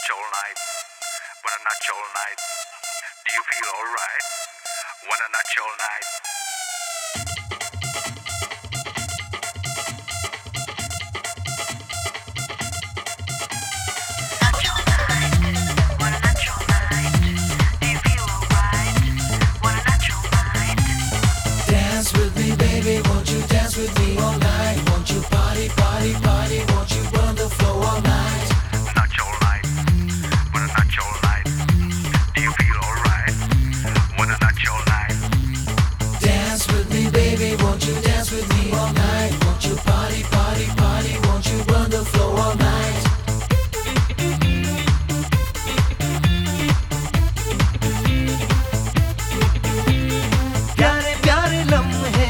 notch all night. Wanna notch all night. Do you feel alright? Wanna notch all night. Dance with me, baby, won't you dance with me all night? Won't you party, party, party? Won't you burn the floor all night? Notch all night. Wanna notch all night. Do you feel alright? Wanna notch all night. Dance with me, baby, won't you dance with me all night? Won't you party, party, party? Won't you burn the floor all night? प्यारे प्यारे लम्हे,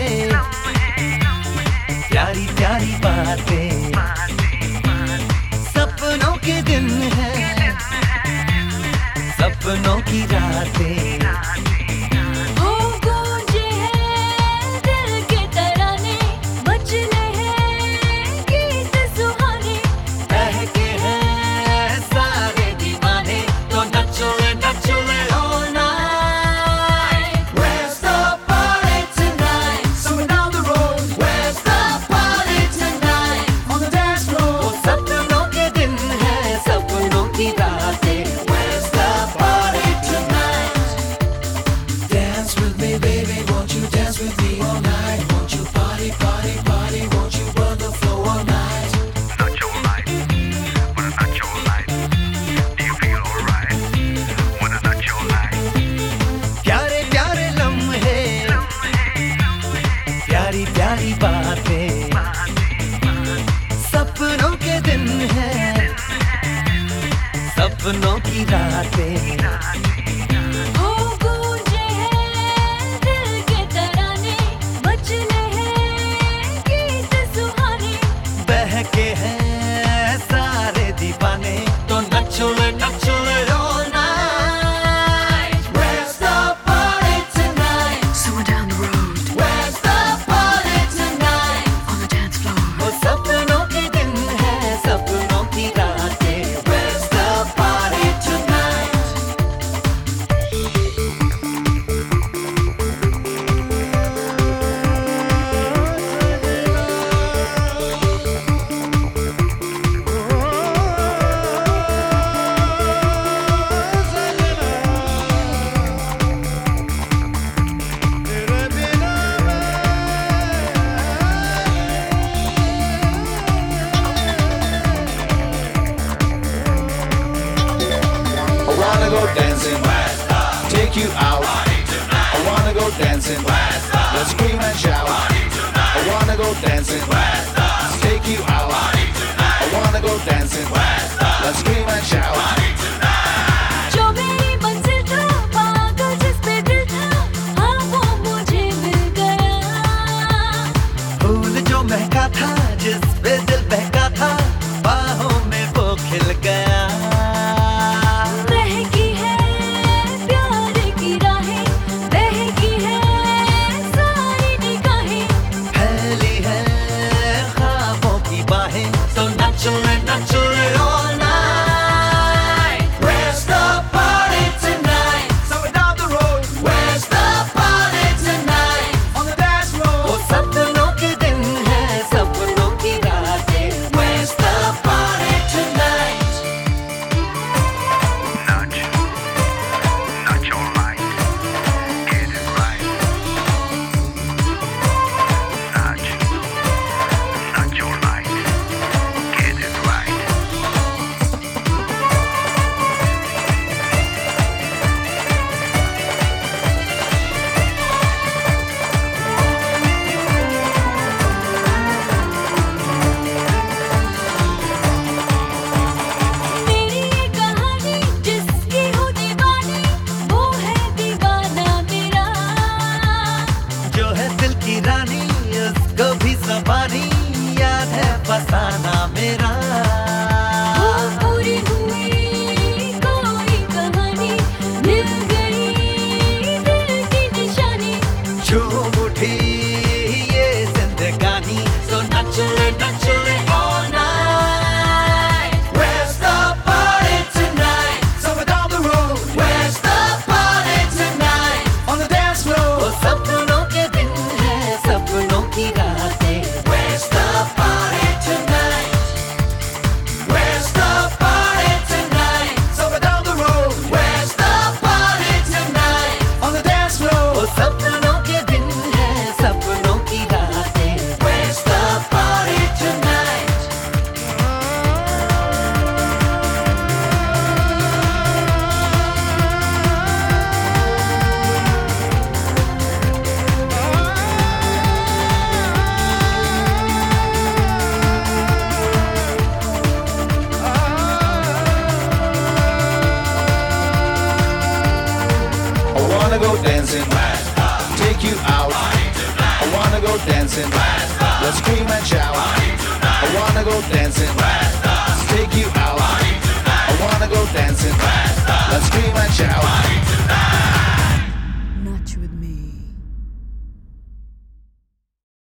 प्यारी प्यारी बातें, सपनों के दिन हैं, सपनों की रातें। प्यारी बातें, सपनों के दिन हैं, सपनों की रातें। बहके हैं सारे दीवाने, तो नचो ले नचो ले all night. Where's the party tonight? Somewhere down the road, Where's the party tonight? on the dance floor. वो सपनों के दिन हैं, सपनों की रातें। Where's the party tonight? I wanna go dancing, take you out. I wanna go dancing, let's scream and shout. I wanna go dancing, take you out. I wanna go dancing, let's scream and shout. जो मेरी मंजिल था, पागल जिस पे दिल था, हाँ वो मुझे मिल गया। फूल जो महका था, जिस पे दिल बहका था, बाहों में वो खिल गया। महकी है प्यार की राहें, बहकी है सारी निगाहें। फैली है ख्वाबों की बाहें, तो नचो ले all night. Where's the party tonight? Somewhere down the road, Where's the party tonight? on the dance floor. वो सपनों के दिन हैं, सपनों की रातें। Where's the party tonight? Notch. Notch all night. Get it right. Notch. Notch all night. Get it right. मेरी ये कहानी जिसकी हूँ दीवानी, वो है दीवाना मेरा। जो है दिल की रानी, उसको भी ज़बानी याद है फसाना मेरा। वो पूरी हुई कोई कहानी, मिल गई दिल की निशानी। झूम उठी ये जिंदगानी, तो नचो ले all night. Where's the party tonight? dancing. Let's scream and shout. I wanna go dancing.